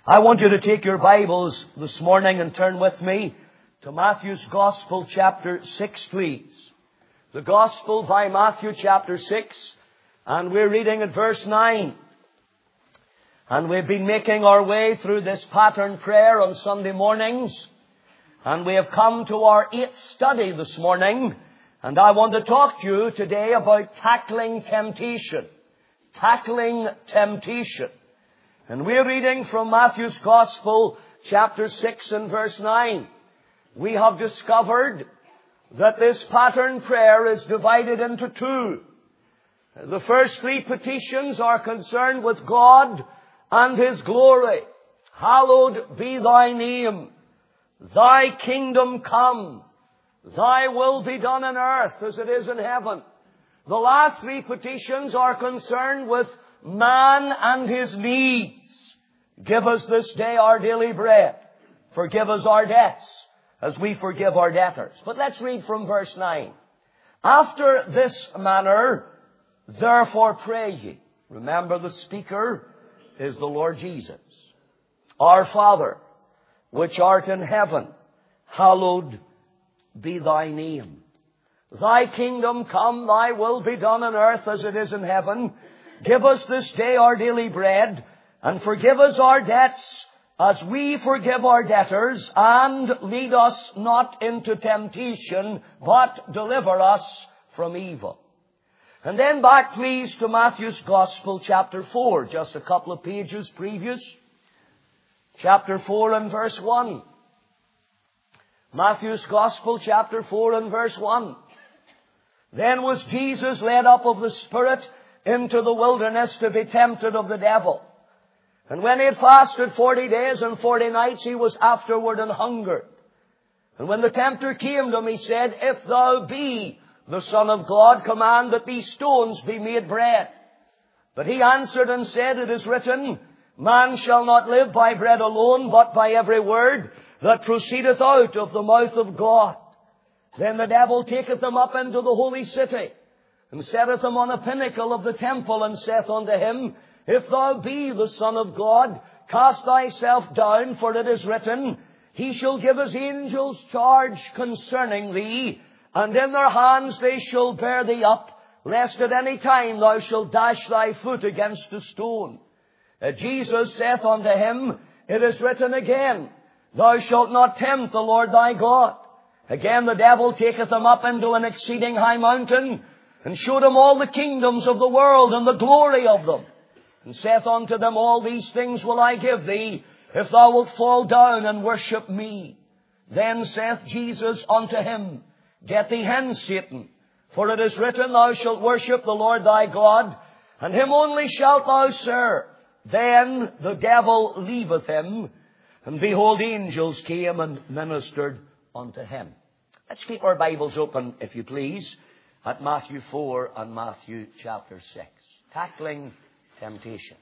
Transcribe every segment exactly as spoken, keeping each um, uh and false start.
I want you to take your Bibles this morning and turn with me to Matthew's Gospel, chapter six, please. The Gospel by Matthew, chapter six, and we're reading at verse nine. And we've been making our way through this pattern prayer on Sunday mornings, and we have come to our eighth study this morning, and I want to talk to you today about tackling temptation. Tackling temptation. And we're reading from Matthew's Gospel, chapter six and verse nine. We have discovered that this pattern prayer is divided into two. The first three petitions are concerned with God and His glory. Hallowed be Thy name. Thy kingdom come. Thy will be done on earth as it is in heaven. The last three petitions are concerned with man and his needs. Give us this day our daily bread. Forgive us our debts as we forgive our debtors. But let's read from verse nine. After this manner, therefore pray ye. Remember, the speaker is the Lord Jesus. Our Father, which art in heaven, hallowed be Thy name. Thy kingdom come, Thy will be done on earth as it is in heaven. Give us this day our daily bread, and forgive us our debts as we forgive our debtors, and lead us not into temptation, but deliver us from evil. And then back, please, to Matthew's Gospel, chapter four, just a couple of pages previous. Chapter four and verse one. Matthew's Gospel, chapter four and verse one. Then was Jesus led up of the Spirit into the wilderness to be tempted of the devil. And when he had fasted forty days and forty nights, he was afterward an hungered. And when the tempter came to him, he said, If thou be the Son of God, command that these stones be made bread. But he answered and said, It is written, Man shall not live by bread alone, but by every word that proceedeth out of the mouth of God. Then the devil taketh him up into the holy city, and setteth him on a pinnacle of the temple, and saith unto him, If thou be the Son of God, cast thyself down, for it is written, He shall give His angels charge concerning thee, and in their hands they shall bear thee up, lest at any time thou shalt dash thy foot against a stone. Uh, Jesus saith unto him, It is written again, Thou shalt not tempt the Lord thy God. Again the devil taketh him up into an exceeding high mountain, and showed him all the kingdoms of the world and the glory of them, and saith unto them, All these things will I give thee, if thou wilt fall down and worship me. Then saith Jesus unto him, Get thee hence, Satan, for it is written, Thou shalt worship the Lord thy God, and Him only shalt thou serve. Then the devil leaveth him, and behold, angels came and ministered unto him. Let's keep our Bibles open, if you please, at Matthew four and Matthew chapter six. Tackling temptation.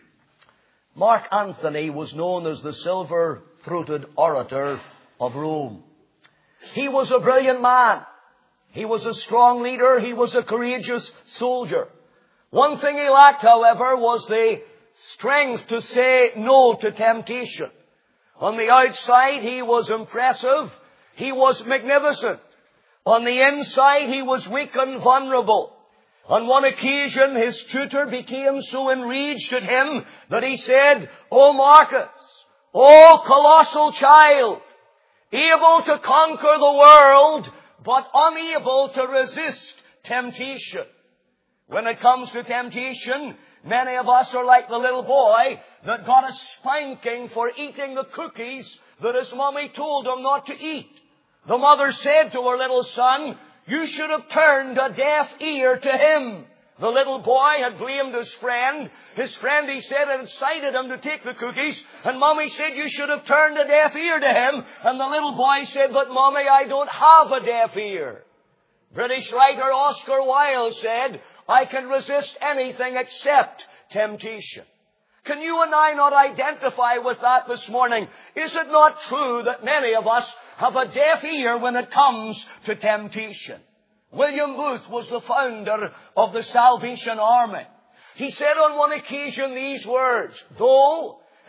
Mark Antony was known as the silver-throated orator of Rome. He was a brilliant man. He was a strong leader. He was a courageous soldier. One thing he lacked, however, was the strength to say no to temptation. On the outside, he was impressive. He was magnificent. On the inside, he was weak and vulnerable. On one occasion, his tutor became so enraged at him that he said, O Marcus, O colossal child, able to conquer the world, but unable to resist temptation. When it comes to temptation, many of us are like the little boy that got a spanking for eating the cookies that his mommy told him not to eat. The mother said to her little son, You should have turned a deaf ear to him. The little boy had blamed his friend. His friend, he said, had incited him to take the cookies. And Mommy said, You should have turned a deaf ear to him. And the little boy said, But Mommy, I don't have a deaf ear. British writer Oscar Wilde said, I can resist anything except temptation. Can you and I not identify with that this morning? Is it not true that many of us have a deaf ear when it comes to temptation? William Booth was the founder of the Salvation Army. He said on one occasion these words, Though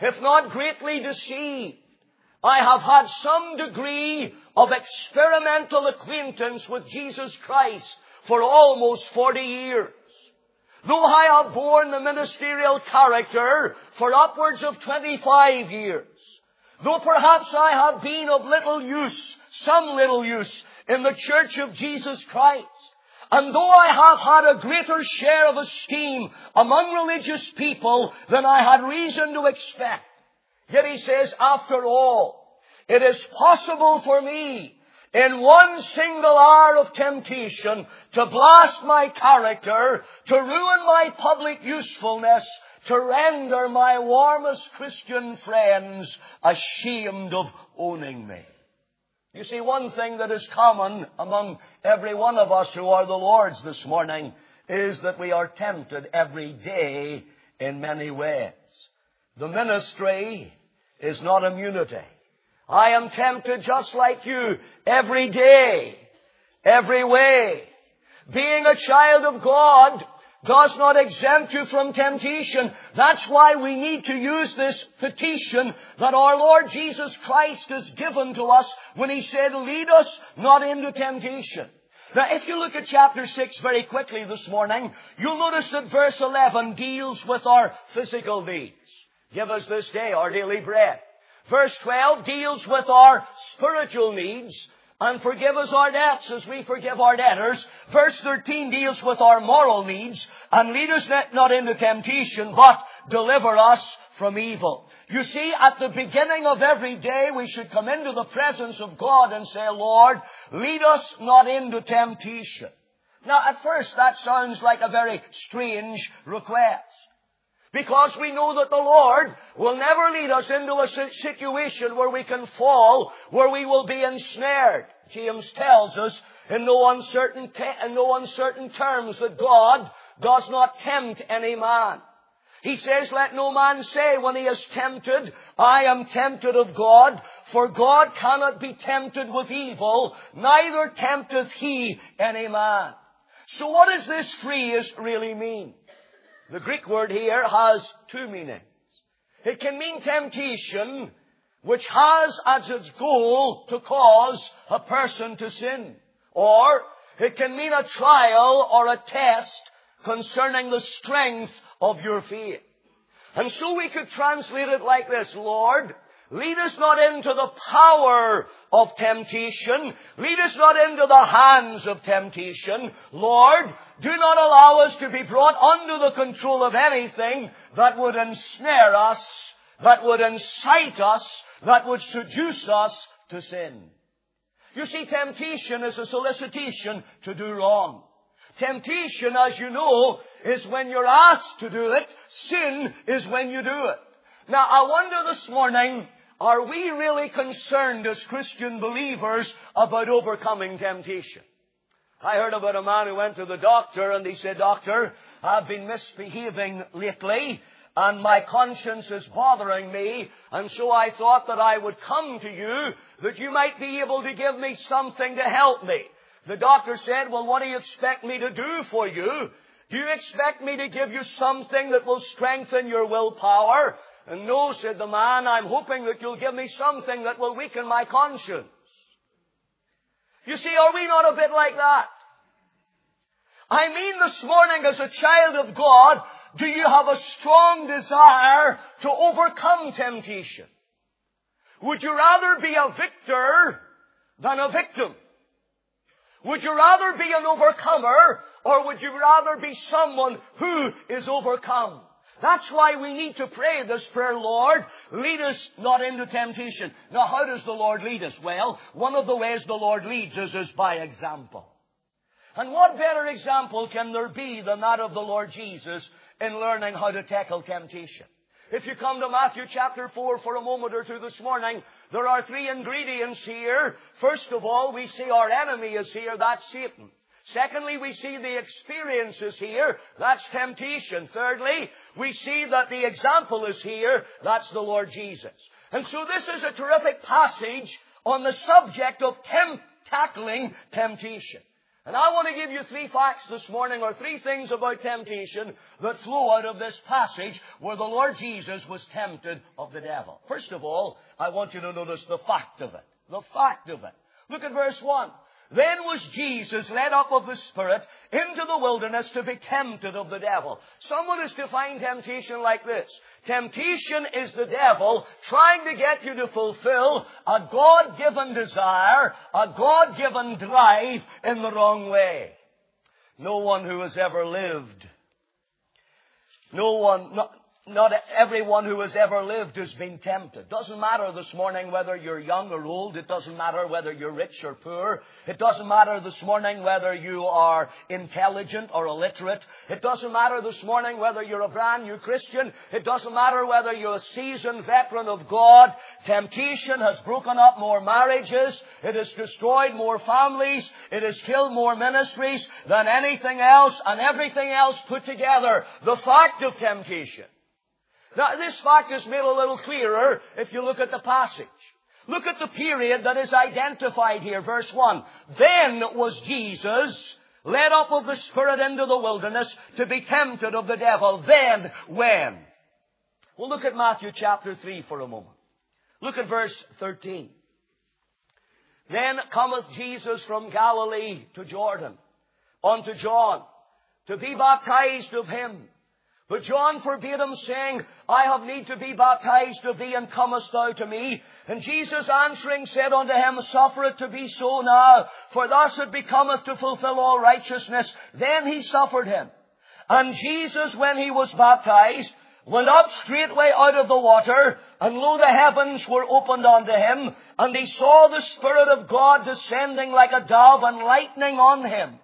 if not greatly deceived. I have had some degree of experimental acquaintance with Jesus Christ for almost forty years. Though I have borne the ministerial character for upwards of twenty-five years, though perhaps I have been of little use, some little use, in the Church of Jesus Christ, and though I have had a greater share of esteem among religious people than I had reason to expect, yet he says, after all, it is possible for me in one single hour of temptation to blast my character, to ruin my public usefulness, to render my warmest Christian friends ashamed of owning me. You see, one thing that is common among every one of us who are the Lord's this morning is that we are tempted every day in many ways. The ministry is not immunity. I am tempted just like you every day, every way. Being a child of God does not exempt you from temptation. That's why we need to use this petition that our Lord Jesus Christ has given to us when He said, lead us not into temptation. Now, if you look at chapter six very quickly this morning, you'll notice that verse eleven deals with our physical needs. Give us this day our daily bread. Verse twelve deals with our spiritual needs. And forgive us our debts as we forgive our debtors. Verse thirteen deals with our moral needs. And lead us not into temptation, but deliver us from evil. You see, at the beginning of every day, we should come into the presence of God and say, Lord, lead us not into temptation. Now, at first, that sounds like a very strange request. Because we know that the Lord will never lead us into a situation where we can fall, where we will be ensnared. James tells us in no uncertain, te- in no uncertain terms that God does not tempt any man. He says, let no man say when he is tempted, I am tempted of God, for God cannot be tempted with evil, neither tempteth He any man. So what does this phrase really mean? The Greek word here has two meanings. It can mean temptation, which has as its goal to cause a person to sin. Or it can mean a trial or a test concerning the strength of your faith. And so we could translate it like this, Lord, lead us not into the power of temptation. Lead us not into the hands of temptation. Lord, do not allow us to be brought under the control of anything that would ensnare us, that would incite us, that would seduce us to sin. You see, temptation is a solicitation to do wrong. Temptation, as you know, is when you're asked to do it. Sin is when you do it. Now, I wonder this morning, are we really concerned as Christian believers about overcoming temptation? I heard about a man who went to the doctor and he said, Doctor, I've been misbehaving lately and my conscience is bothering me, and so I thought that I would come to you that you might be able to give me something to help me. The doctor said, well, what do you expect me to do for you? Do you expect me to give you something that will strengthen your willpower? And no, said the man, I'm hoping that you'll give me something that will weaken my conscience. You see, are we not a bit like that? I mean, this morning, as a child of God, do you have a strong desire to overcome temptation? Would you rather be a victor than a victim? Would you rather be an overcomer, or would you rather be someone who is overcome? That's why we need to pray this prayer, Lord, lead us not into temptation. Now, how does the Lord lead us? Well, one of the ways the Lord leads us is by example. And what better example can there be than that of the Lord Jesus in learning how to tackle temptation? If you come to Matthew chapter four for a moment or two this morning, there are three ingredients here. First of all, we see our enemy is here. That's Satan. Secondly, we see the experiences here. That's temptation. Thirdly, we see that the example is here. That's the Lord Jesus. And so this is a terrific passage on the subject of temp- tackling temptation. And I want to give you three facts this morning, or three things about temptation that flow out of this passage where the Lord Jesus was tempted of the devil. First of all, I want you to notice the fact of it. The fact of it. Look at verse one. Then was Jesus led up of the Spirit into the wilderness to be tempted of the devil. Someone has defined temptation like this. Temptation is the devil trying to get you to fulfill a God-given desire, a God-given drive in the wrong way. No one who has ever lived, no one, not, not everyone who has ever lived has been tempted. Doesn't matter this morning whether you're young or old. It doesn't matter whether you're rich or poor. It doesn't matter this morning whether you are intelligent or illiterate. It doesn't matter this morning whether you're a brand new Christian. It doesn't matter whether you're a seasoned veteran of God. Temptation has broken up more marriages. It has destroyed more families. It has killed more ministries than anything else and everything else put together. The fact of temptation. Now, this fact is made a little clearer if you look at the passage. Look at the period that is identified here, verse one. Then was Jesus led up of the Spirit into the wilderness to be tempted of the devil. Then, when? Well, look at Matthew chapter three for a moment. Look at verse thirteen. Then cometh Jesus from Galilee to Jordan, unto John, to be baptized of him. But John forbade him, saying, I have need to be baptized of thee, and comest thou to me? And Jesus answering said unto him, Suffer it to be so now, for thus it becometh to fulfill all righteousness. Then he suffered him. And Jesus, when he was baptized, went up straightway out of the water, and lo, the heavens were opened unto him, and he saw the Spirit of God descending like a dove and lighting on him.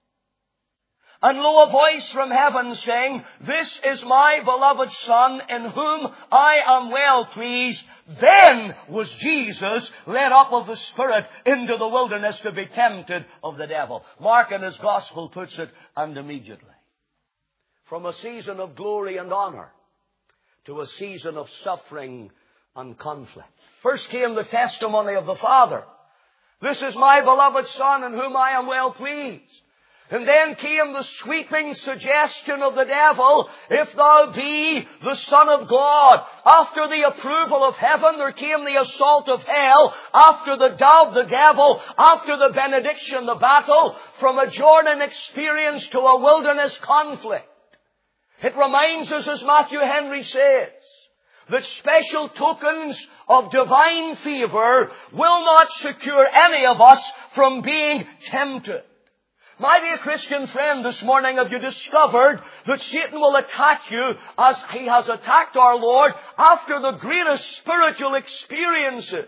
And lo, a voice from heaven saying, This is my beloved Son, in whom I am well pleased. Then was Jesus led up of the Spirit into the wilderness to be tempted of the devil. Mark in his Gospel puts it, and immediately. From a season of glory and honor to a season of suffering and conflict. First came the testimony of the Father. This is my beloved Son, in whom I am well pleased. And then came the sweeping suggestion of the devil, If thou be the Son of God. After the approval of heaven, there came the assault of hell. After the doubt, the devil. After the benediction, the battle. From a Jordan experience to a wilderness conflict. It reminds us, as Matthew Henry says, that special tokens of divine favor will not secure any of us from being tempted. My dear Christian friend, this morning have you discovered that Satan will attack you as he has attacked our Lord after the greatest spiritual experiences?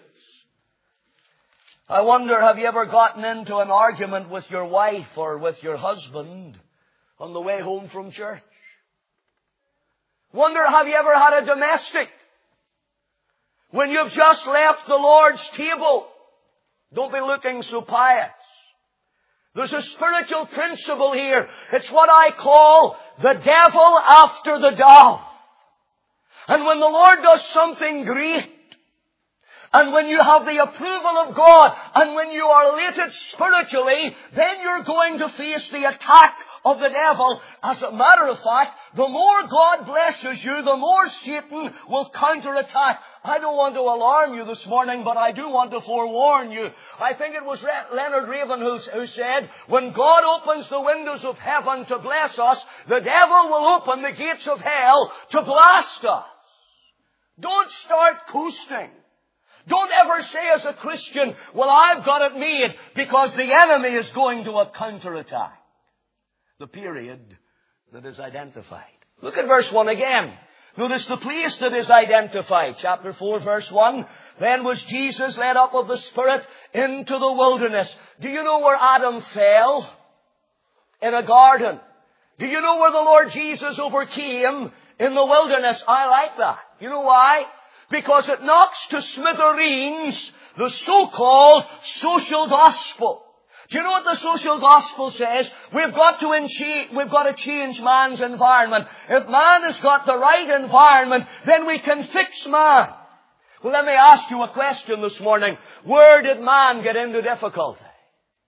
I wonder, have you ever gotten into an argument with your wife or with your husband on the way home from church? Wonder, have you ever had a domestic when you've just left the Lord's table? Don't be looking so pious. There's a spiritual principle here. It's what I call the devil after the dove. And when the Lord does something great, and when you have the approval of God, and when you are elated spiritually, then you're going to face the attack of the devil. As a matter of fact, the more God blesses you, the more Satan will counterattack. I don't want to alarm you this morning, but I do want to forewarn you. I think it was Leonard Raven who, who said, when God opens the windows of heaven to bless us, the devil will open the gates of hell to blast us. Don't start coasting. Don't ever say as a Christian, well, I've got it made, because the enemy is going to a counterattack. The period that is identified. Look at verse one again. Notice the place that is identified. Chapter four, verse one. Then was Jesus led up of the Spirit into the wilderness. Do you know where Adam fell? In a garden. Do you know where the Lord Jesus overcame? In the wilderness. I like that. You know why? Because it knocks to smithereens the so-called social gospel. Do you know what the social gospel says? We've got to encha- we've got to change man's environment. If man has got the right environment, then we can fix man. Well, let me ask you a question this morning. Where did man get into difficulty?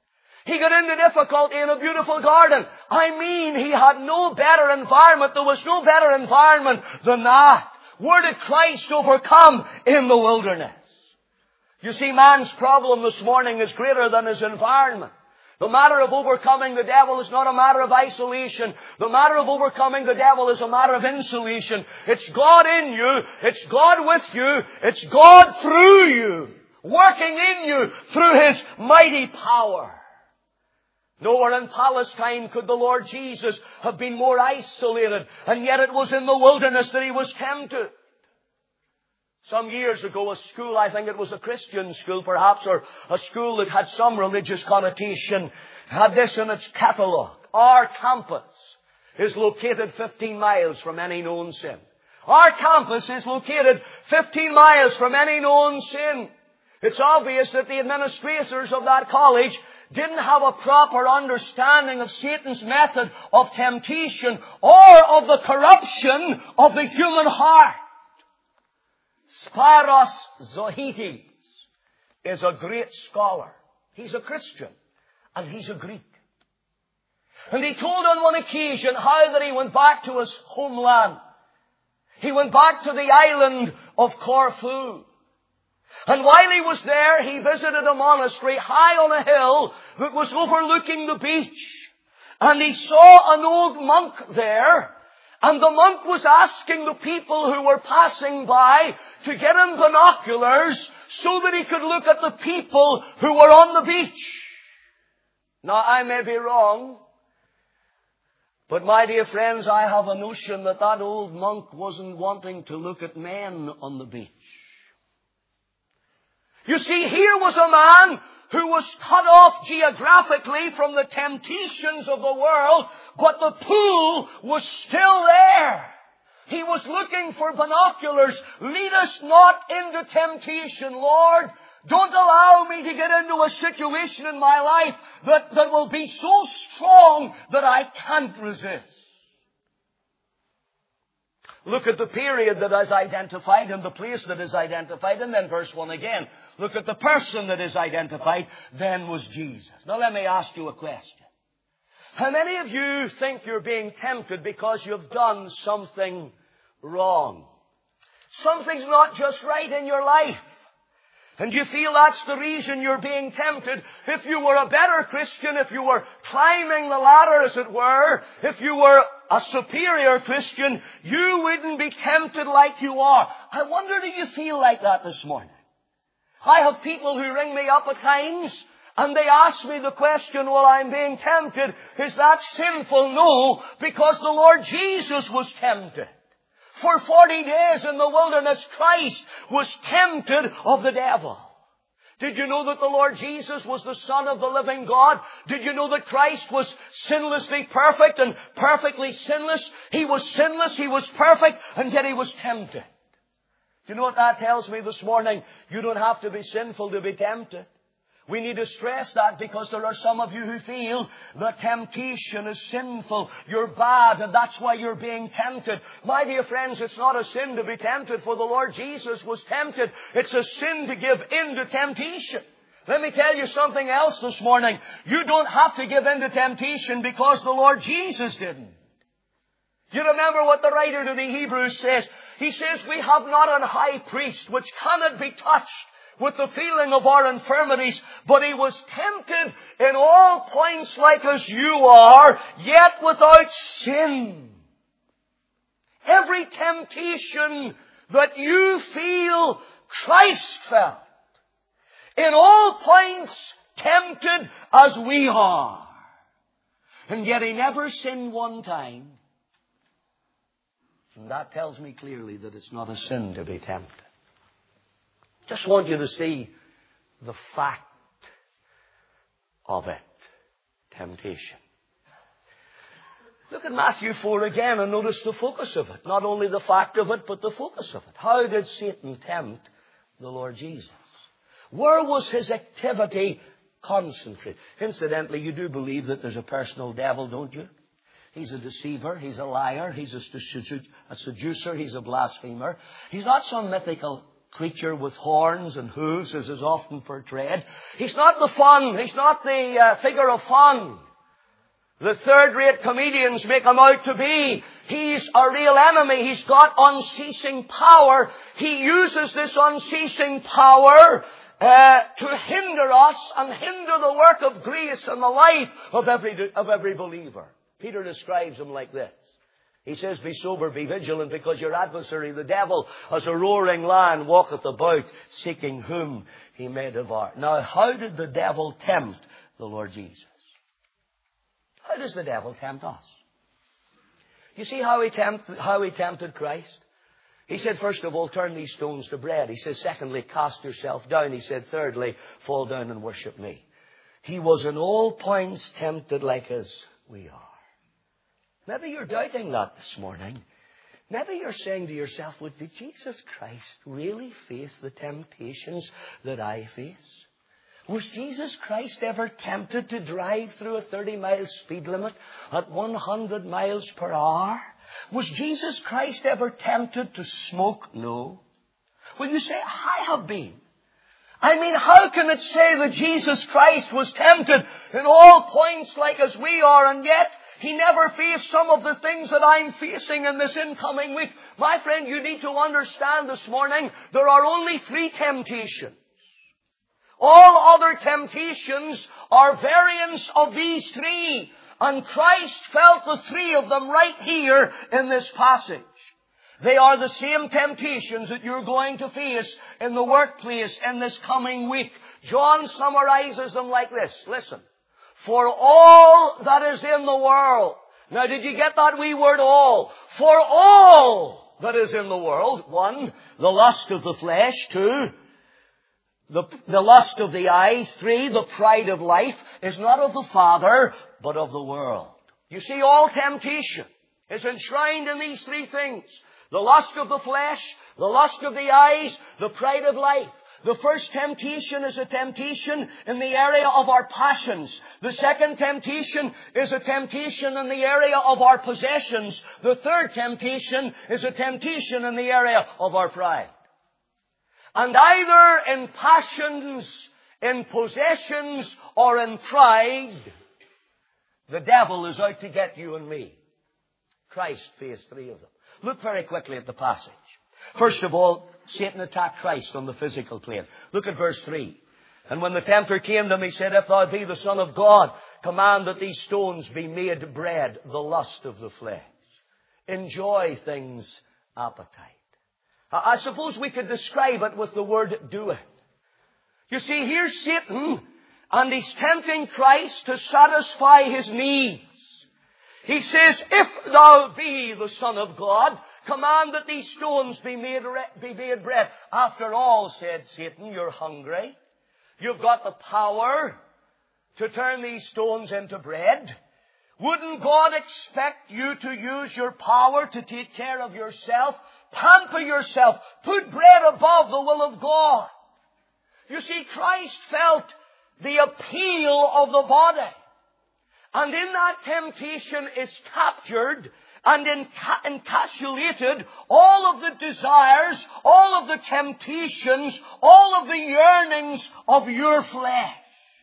He got into difficulty in a beautiful garden. I mean, he had no better environment. There was no better environment than that. Where did Christ overcome? In the wilderness. You see, man's problem this morning is greater than his environment. The matter of overcoming the devil is not a matter of isolation. The matter of overcoming the devil is a matter of insulation. It's God in you. It's God with you. It's God through you. Working in you through His mighty power. Nowhere in Palestine could the Lord Jesus have been more isolated. And yet it was in the wilderness that He was tempted. Some years ago, a school, I think it was a Christian school perhaps, or a school that had some religious connotation, had this in its catalogue. Our campus is located fifteen miles from any known sin. Our campus is located fifteen miles from any known sin. It's obvious that the administrators of that college didn't have a proper understanding of Satan's method of temptation or of the corruption of the human heart. Spiros Zohites is a great scholar. He's a Christian and he's a Greek. And he told on one occasion how that he went back to his homeland. He went back to the island of Corfu. And while he was there, he visited a monastery high on a hill that was overlooking the beach. And he saw an old monk there. And the monk was asking the people who were passing by to get him binoculars so that he could look at the people who were on the beach. Now, I may be wrong, but my dear friends, I have a notion that that old monk wasn't wanting to look at men on the beach. You see, here was a man who was cut off geographically from the temptations of the world, but the pool was still there. He was looking for binoculars. Lead us not into temptation, Lord. Don't allow me to get into a situation in my life that, that will be so strong that I can't resist. Look at the period that is identified and the place that is identified, and then verse one again. Look at the person that is identified, then was Jesus. Now let me ask you a question. How many of you think you're being tempted because you've done something wrong? Something's not just right in your life. And you feel that's the reason you're being tempted. If you were a better Christian, if you were climbing the ladder, as it were, if you were a superior Christian, you wouldn't be tempted like you are. I wonder, do you feel like that this morning? I have people who ring me up at times, and they ask me the question, well, I'm being tempted. Is that sinful? No, because the Lord Jesus was tempted. For forty days in the wilderness, Christ was tempted of the devil. Did you know that the Lord Jesus was the Son of the living God? Did you know that Christ was sinlessly perfect and perfectly sinless? He was sinless, He was perfect, and yet He was tempted. Do you know what that tells me this morning? You don't have to be sinful to be tempted. We need to stress that because there are some of you who feel that temptation is sinful. You're bad and that's why you're being tempted. My dear friends, it's not a sin to be tempted, for the Lord Jesus was tempted. It's a sin to give in to temptation. Let me tell you something else this morning. You don't have to give in to temptation because the Lord Jesus didn't. You remember what the writer to the Hebrews says? He says, we have not an high priest which cannot be touched with the feeling of our infirmities, but He was tempted in all points like as you are, yet without sin. Every temptation that you feel, Christ felt. In all points tempted as we are. And yet He never sinned one time. And that tells me clearly that it's not a sin to be tempted. Just want you to see the fact of it. Temptation. Look at Matthew four again and notice the focus of it. Not only the fact of it, but the focus of it. How did Satan tempt the Lord Jesus? Where was his activity concentrated? Incidentally, you do believe that there's a personal devil, don't you? He's a deceiver. He's a liar. He's a seducer. He's a blasphemer. He's not some mythical creature with horns and hooves, as is often portrayed. He's not the fun. He's not the uh, figure of fun the third-rate comedians make him out to be. He's a real enemy. He's got unceasing power. He uses this unceasing power uh, to hinder us and hinder the work of grace and the life of every, of every believer. Peter describes him like this. He says, be sober, be vigilant, because your adversary, the devil, as a roaring lion, walketh about, seeking whom he may devour. Now, how did the devil tempt the Lord Jesus? How does the devil tempt us? You see how he, tempt, how he tempted Christ? He said, first of all, turn these stones to bread. He said, secondly, cast yourself down. He said, thirdly, fall down and worship me. He was in all points tempted like as we are. Maybe you're doubting that this morning. Maybe you're saying to yourself, well, did Jesus Christ really face the temptations that I face? Was Jesus Christ ever tempted to drive through a thirty mile speed limit at one hundred miles per hour? Was Jesus Christ ever tempted to smoke? No. Well, you say, I have been. I mean, how can it say that Jesus Christ was tempted in all points like as we are, and yet He never faced some of the things that I'm facing in this incoming week? My friend, you need to understand this morning, there are only three temptations. All other temptations are variants of these three. And Christ felt the three of them right here in this passage. They are the same temptations that you're going to face in the workplace in this coming week. John summarizes them like this. Listen. For all that is in the world. Now, did you get that wee word all? For all that is in the world. One, the lust of the flesh. Two, The, the lust of the eyes. Three, the pride of life is not of the Father, but of the world. You see, all temptation is enshrined in these three things. The lust of the flesh, the lust of the eyes, the pride of life. The first temptation is a temptation in the area of our passions. The second temptation is a temptation in the area of our possessions. The third temptation is a temptation in the area of our pride. And either in passions, in possessions, or in pride, the devil is out to get you and me. Christ faced three of them. Look very quickly at the passage. First of all, Satan attacked Christ on the physical plane. Look at verse three. And when the tempter came to him, he said, if thou be the Son of God, command that these stones be made bread, the lust of the flesh. Enjoy things' appetite. I suppose we could describe it with the word do it. You see, here's Satan, and he's tempting Christ to satisfy his needs. He says, if thou be the Son of God, command that these stones be made, be made bread. After all, said Satan, you're hungry. You've got the power to turn these stones into bread. Wouldn't God expect you to use your power to take care of yourself? Pamper yourself. Put bread above the will of God. You see, Christ felt the appeal of the body. And in that temptation is captured and enca- encapsulated all of the desires, all of the temptations, all of the yearnings of your flesh.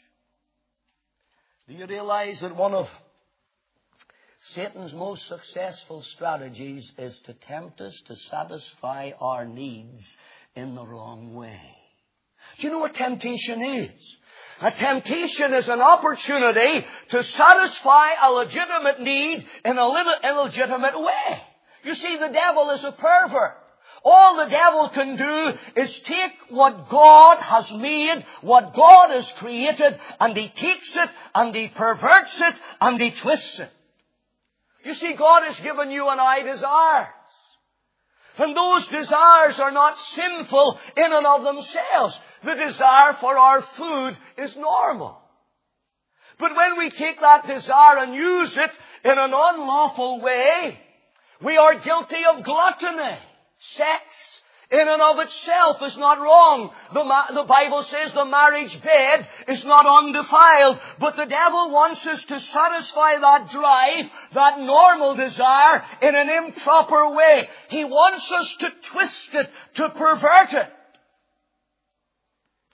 Do you realize that one of Satan's most successful strategies is to tempt us to satisfy our needs in the wrong way? Do you know what temptation is? A temptation is an opportunity to satisfy a legitimate need in a illegitimate way. You see, the devil is a pervert. All the devil can do is take what God has made, what God has created, and he takes it, and he perverts it, and he twists it. You see, God has given you and I desires. And those desires are not sinful in and of themselves. The desire for our food is normal. But when we take that desire and use it in an unlawful way, we are guilty of gluttony. Sex in and of itself is not wrong. The, ma- the Bible says the marriage bed is not undefiled. But the devil wants us to satisfy that drive, that normal desire, in an improper way. He wants us to twist it, to pervert it.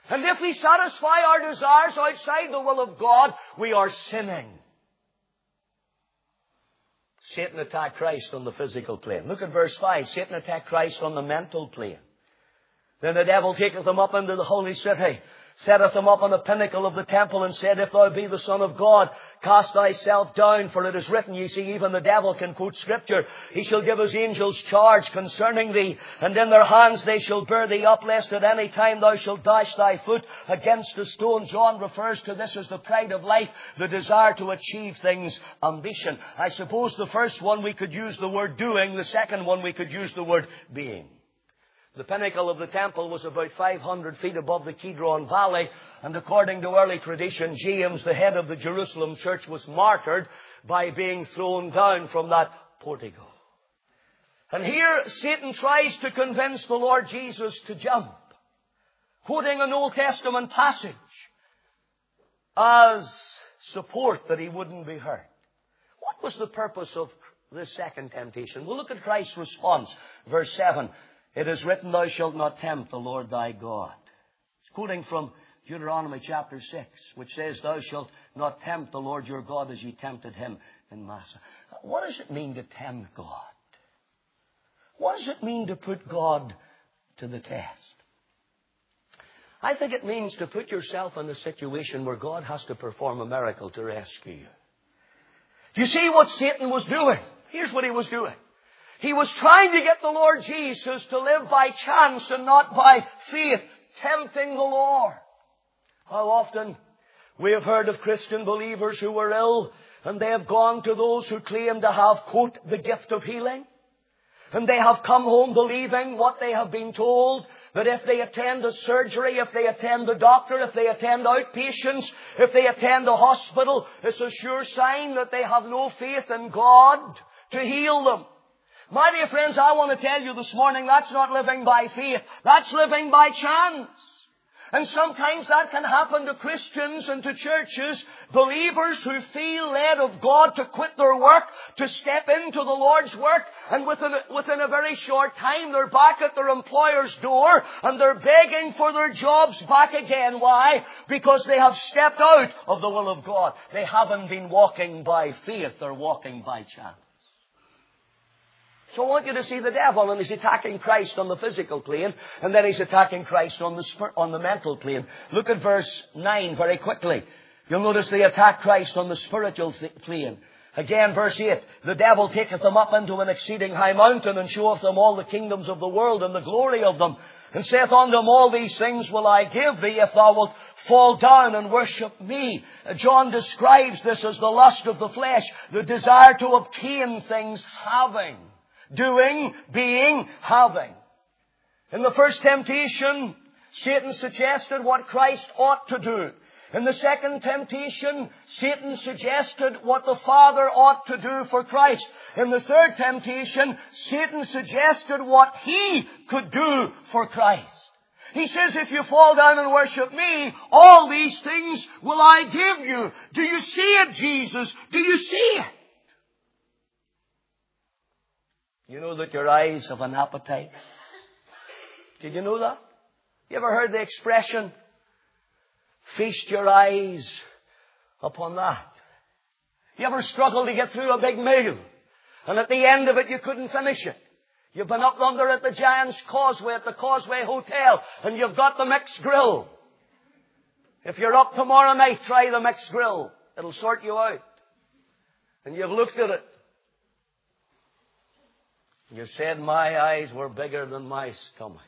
And if we satisfy our desires outside the will of God, we are sinning. Satan attacked Christ on the physical plane. Look at verse five. Satan attacked Christ on the mental plane. Then the devil taketh him up into the holy city, setteth him up on the pinnacle of the temple, and said, If thou be the Son of God, cast thyself down, for it is written, you see, even the devil can quote Scripture, He shall give His angels charge concerning thee, and in their hands they shall bear thee up, lest at any time thou shalt dash thy foot against a stone. John refers to this as the pride of life, the desire to achieve things, ambition. I suppose the first one we could use the word doing, the second one we could use the word being. The pinnacle of the temple was about five hundred feet above the Kidron Valley, and according to early tradition, James, the head of the Jerusalem church, was martyred by being thrown down from that portico. And here Satan tries to convince the Lord Jesus to jump, quoting an Old Testament passage as support that he wouldn't be hurt. What was the purpose of this second temptation? Well, look at Christ's response. Verse seven. It is written, Thou shalt not tempt the Lord thy God. It's quoting from Deuteronomy chapter six, which says, Thou shalt not tempt the Lord your God as ye tempted him in Massah. What does it mean to tempt God? What does it mean to put God to the test? I think it means to put yourself in a situation where God has to perform a miracle to rescue you. You see what Satan was doing? Here's what he was doing. He was trying to get the Lord Jesus to live by chance and not by faith, tempting the Lord. How often we have heard of Christian believers who were ill, and they have gone to those who claim to have, quote, the gift of healing. And they have come home believing what they have been told, that if they attend a surgery, if they attend the doctor, if they attend outpatients, if they attend a hospital, it's a sure sign that they have no faith in God to heal them. My dear friends, I want to tell you this morning, that's not living by faith. That's living by chance. And sometimes that can happen to Christians and to churches, believers who feel led of God to quit their work, to step into the Lord's work, and within a, within a very short time they're back at their employer's door and they're begging for their jobs back again. Why? Because they have stepped out of the will of God. They haven't been walking by faith, they're walking by chance. So I want you to see the devil, and he's attacking Christ on the physical plane, and then he's attacking Christ on the spir- on the mental plane. Look at verse nine very quickly. You'll notice they attack Christ on the spiritual th- plane. Again, verse eight. The devil taketh them up into an exceeding high mountain, and showeth them all the kingdoms of the world and the glory of them, and saith unto them, All these things will I give thee, if thou wilt fall down and worship me. John describes this as the lust of the flesh, the desire to obtain things, having. Doing, being, having. In the first temptation, Satan suggested what Christ ought to do. In the second temptation, Satan suggested what the Father ought to do for Christ. In the third temptation, Satan suggested what He could do for Christ. He says, if you fall down and worship me, all these things will I give you. Do you see it, Jesus? Do you see it? You know that your eyes have an appetite? Did you know that? You ever heard the expression, feast your eyes upon that? You ever struggled to get through a big meal, and at the end of it you couldn't finish it? You've been up under at the Giant's Causeway, at the Causeway Hotel, and you've got the mixed grill. If you're up tomorrow night, try the mixed grill. It'll sort you out. And you've looked at it. You said, my eyes were bigger than my stomach.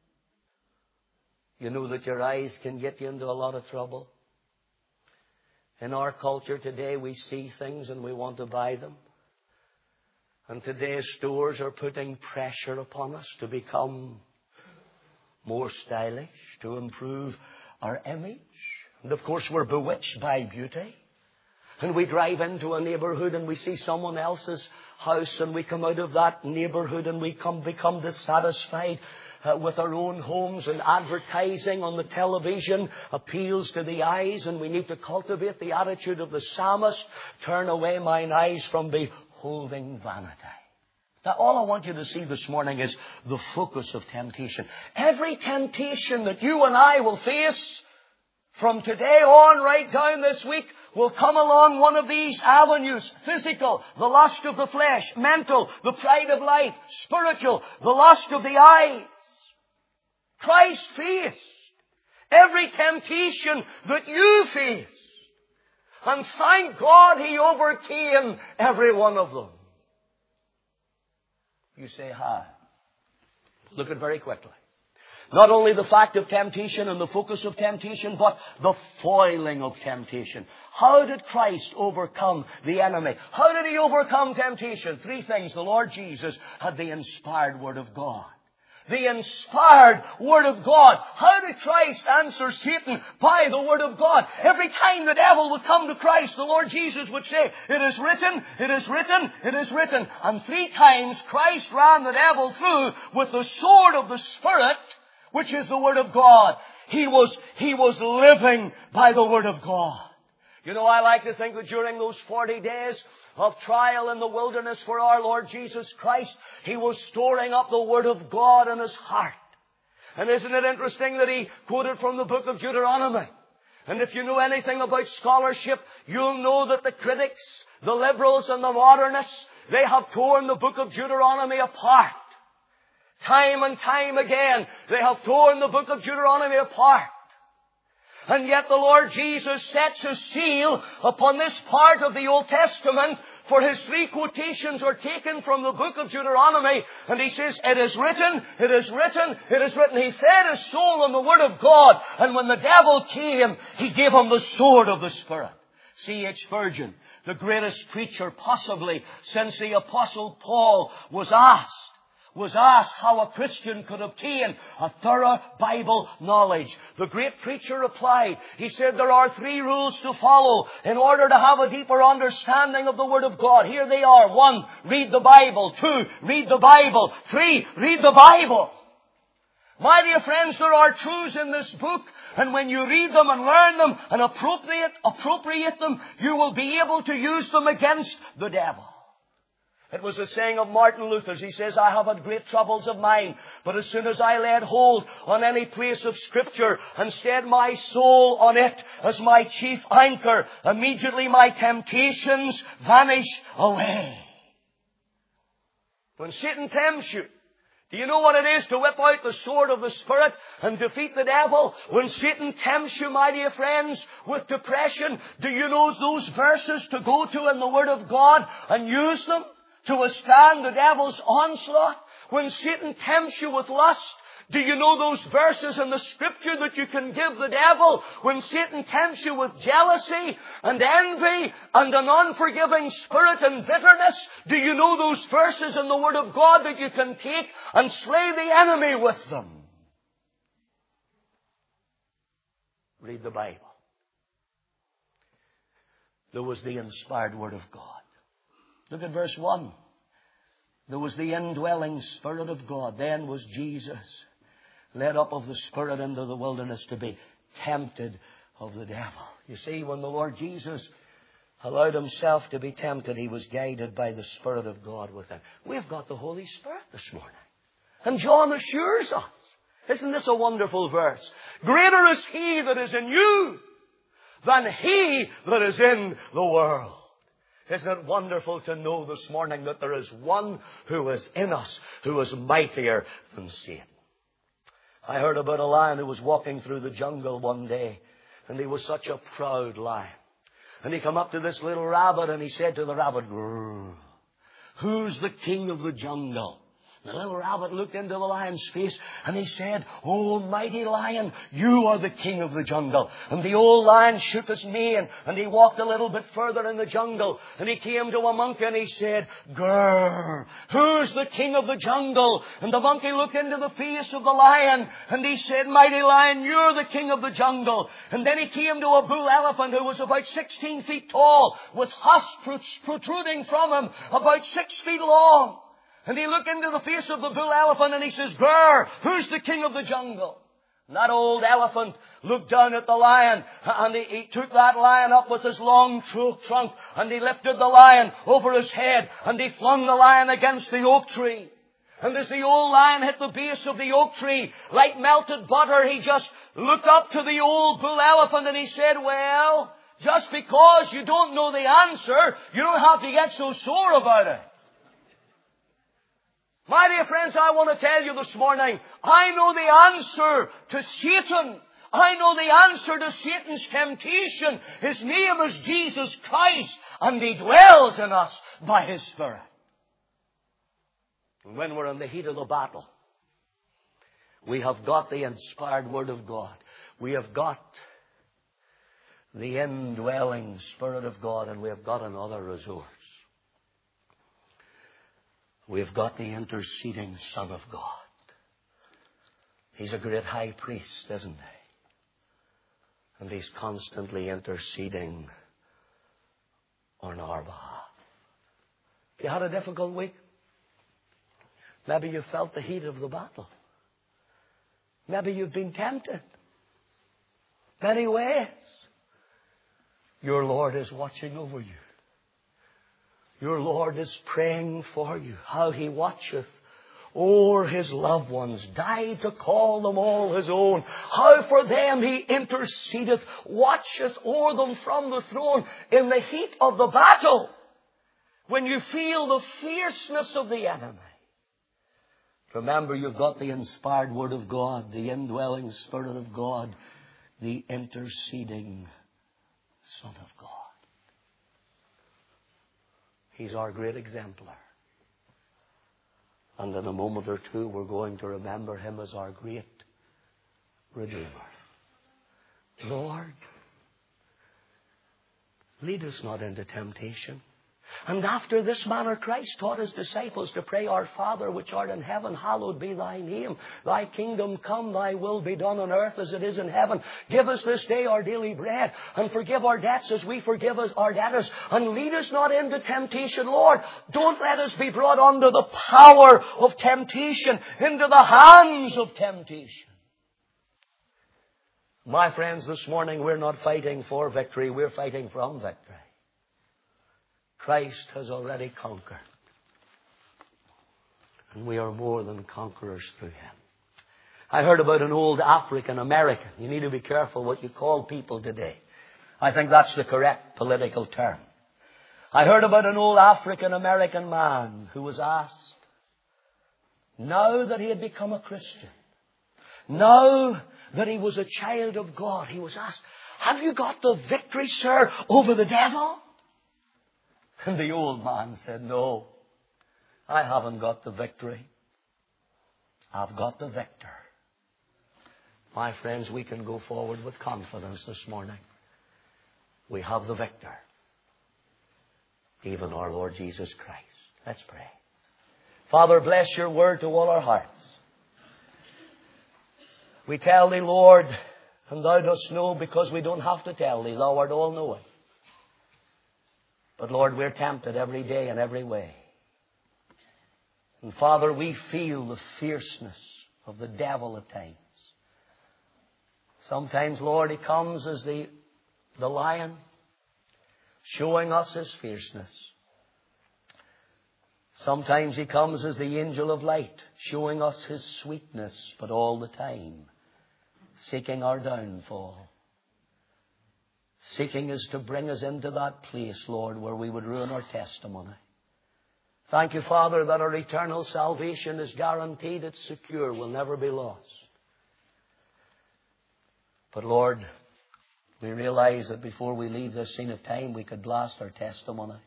You know that your eyes can get you into a lot of trouble. In our culture today, we see things and we want to buy them. And today's stores are putting pressure upon us to become more stylish, to improve our image. And of course, we're bewitched by beauty. And we drive into a neighborhood and we see someone else's house, and we come out of that neighborhood and we come become dissatisfied uh, with our own homes, and advertising on the television appeals to the eyes, and we need to cultivate the attitude of the psalmist, turn away mine eyes from beholding vanity. Now, all I want you to see this morning is the focus of temptation. Every temptation that you and I will face from today on right down this week will come along one of these avenues. Physical, the lust of the flesh. Mental, the pride of life. Spiritual, the lust of the eyes. Christ faced every temptation that you face. And thank God He overcame every one of them. You say, how? Look at very quickly. Not only the fact of temptation and the focus of temptation, but the foiling of temptation. How did Christ overcome the enemy? How did He overcome temptation? Three things. The Lord Jesus had the inspired Word of God. The inspired Word of God. How did Christ answer Satan? By the Word of God. Every time the devil would come to Christ, the Lord Jesus would say, it is written, it is written, it is written. And three times Christ ran the devil through with the sword of the Spirit, which is the Word of God. He was, he was living by the Word of God. You know, I like to think that during those forty days of trial in the wilderness for our Lord Jesus Christ, He was storing up the Word of God in His heart. And isn't it interesting that He quoted from the book of Deuteronomy? And if you know anything about scholarship, you'll know that the critics, the liberals and the modernists, they have torn the book of Deuteronomy apart. Time and time again, they have torn the book of Deuteronomy apart. And yet the Lord Jesus sets His seal upon this part of the Old Testament, for His three quotations are taken from the book of Deuteronomy. And He says, it is written, it is written, it is written. He fed His soul on the Word of God. And when the devil came, He gave him the sword of the Spirit. C H Spurgeon, the greatest preacher possibly since the Apostle Paul, was asked, was asked how a Christian could obtain a thorough Bible knowledge. The great preacher replied, he said, there are three rules to follow in order to have a deeper understanding of the Word of God. Here they are. One, read the Bible. Two, read the Bible. Three, read the Bible. My dear friends, there are truths in this book, and when you read them and learn them and appropriate, appropriate them, you will be able to use them against the devil. It was a saying of Martin Luther's. He says, I have had great troubles of mind, but as soon as I laid hold on any place of Scripture and set my soul on it as my chief anchor, immediately my temptations vanish away. When Satan tempts you, do you know what it is to whip out the sword of the Spirit and defeat the devil? When Satan tempts you, my dear friends, with depression, do you know those verses to go to in the Word of God and use them to withstand the devil's onslaught? When Satan tempts you with lust, do you know those verses in the Scripture that you can give the devil? When Satan tempts you with jealousy and envy and an unforgiving spirit and bitterness, do you know those verses in the Word of God that you can take and slay the enemy with them? Read the Bible. There was the inspired Word of God. Look at verse one. There was the indwelling Spirit of God. Then was Jesus led up of the Spirit into the wilderness to be tempted of the devil. You see, when the Lord Jesus allowed Himself to be tempted, He was guided by the Spirit of God within. We've got the Holy Spirit this morning. And John assures us. Isn't this a wonderful verse? Greater is He that is in you than he that is in the world. Isn't it wonderful to know this morning that there is one who is in us, who is mightier than Satan? I heard about a lion who was walking through the jungle one day, and he was such a proud lion. And he came up to this little rabbit, and he said to the rabbit, "Grrr, who's the king of the jungle?" The little rabbit looked into the lion's face and he said, "Oh, mighty lion, you are the king of the jungle." And the old lion shook his mane and he walked a little bit further in the jungle and he came to a monkey and he said, "Grrr, who's the king of the jungle?" And the monkey looked into the face of the lion and he said, "Mighty lion, you're the king of the jungle." And then he came to a bull elephant who was about sixteen feet tall with husks protruding from him about six feet long. And he looked into the face of the bull elephant and he says, "Grrr, who's the king of the jungle?" And that old elephant looked down at the lion, and he, he took that lion up with his long trunk, and he lifted the lion over his head, and he flung the lion against the oak tree. And as the old lion hit the base of the oak tree, like melted butter, he just looked up to the old bull elephant and he said, well, just because you don't know the answer, you don't have to get so sore about it. My dear friends, I want to tell you this morning, I know the answer to Satan. I know the answer to Satan's temptation. His name is Jesus Christ, and He dwells in us by His Spirit. And when we're in the heat of the battle, we have got the inspired Word of God. We have got the indwelling Spirit of God, and we have got another resource. We've got the interceding Son of God. He's a great high priest, isn't he? And He's constantly interceding on our behalf. If you had a difficult week, maybe you felt the heat of the battle. Maybe you've been tempted. Many ways. Your Lord is watching over you. Your Lord is praying for you. How He watcheth o'er His loved ones, died to call them all His own. How for them He intercedeth, watcheth o'er them from the throne in the heat of the battle. When you feel the fierceness of the enemy. Remember, you've got the inspired Word of God, the indwelling Spirit of God, the interceding Son of God. He's our great exemplar. And in a moment or two, we're going to remember Him as our great Redeemer. Lord, lead us not into temptation. And after this manner Christ taught His disciples to pray, Our Father which art in heaven, hallowed be Thy name. Thy kingdom come, Thy will be done on earth as it is in heaven. Give us this day our daily bread, and forgive our debts as we forgive our debtors. And lead us not into temptation, Lord. Don't let us be brought under the power of temptation, into the hands of temptation. My friends, this morning we're not fighting for victory, we're fighting from victory. Christ has already conquered. And we are more than conquerors through Him. I heard about an old African American. You need to be careful what you call people today. I think that's the correct political term. I heard about an old African American man who was asked, now that he had become a Christian, now that he was a child of God, he was asked, have you got the victory, sir, over the devil? And the old man said, no, I haven't got the victory. I've got the victor. My friends, we can go forward with confidence this morning. We have the victor. Even our Lord Jesus Christ. Let's pray. Father, bless Your word to all our hearts. We tell Thee, Lord, and Thou dost know because we don't have to tell Thee. Thou art all-knowing. But Lord, we're tempted every day in every way. And Father, we feel the fierceness of the devil at times. Sometimes, Lord, he comes as the, the lion, showing us his fierceness. Sometimes he comes as the angel of light, showing us his sweetness, but all the time seeking our downfall. Seeking us to bring us into that place, Lord, where we would ruin our testimony. Thank You, Father, that our eternal salvation is guaranteed, it's secure, will never be lost. But Lord, we realize that before we leave this scene of time, we could blast our testimony.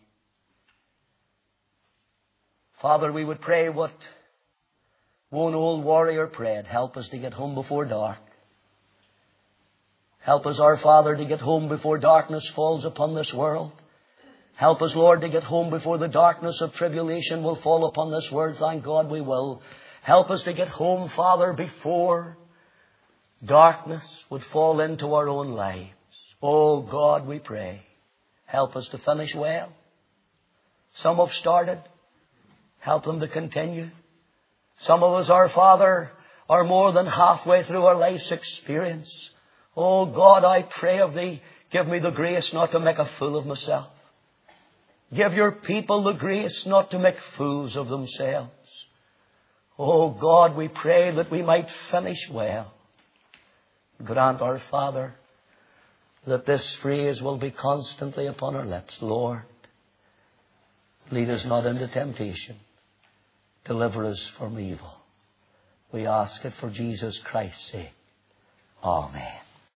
Father, we would pray what one old warrior prayed. Help us to get home before dark. Help us, our Father, to get home before darkness falls upon this world. Help us, Lord, to get home before the darkness of tribulation will fall upon this world. Thank God we will. Help us to get home, Father, before darkness would fall into our own lives. Oh God, we pray. Help us to finish well. Some have started. Help them to continue. Some of us, our Father, or more than halfway through our life's experience. Oh God, I pray of Thee, give me the grace not to make a fool of myself. Give your people the grace not to make fools of themselves. Oh God, we pray that we might finish well. Grant, our Father, that this phrase will be constantly upon our lips. Lord, lead us not into temptation. Deliver us from evil. We ask it for Jesus Christ's sake. Amen.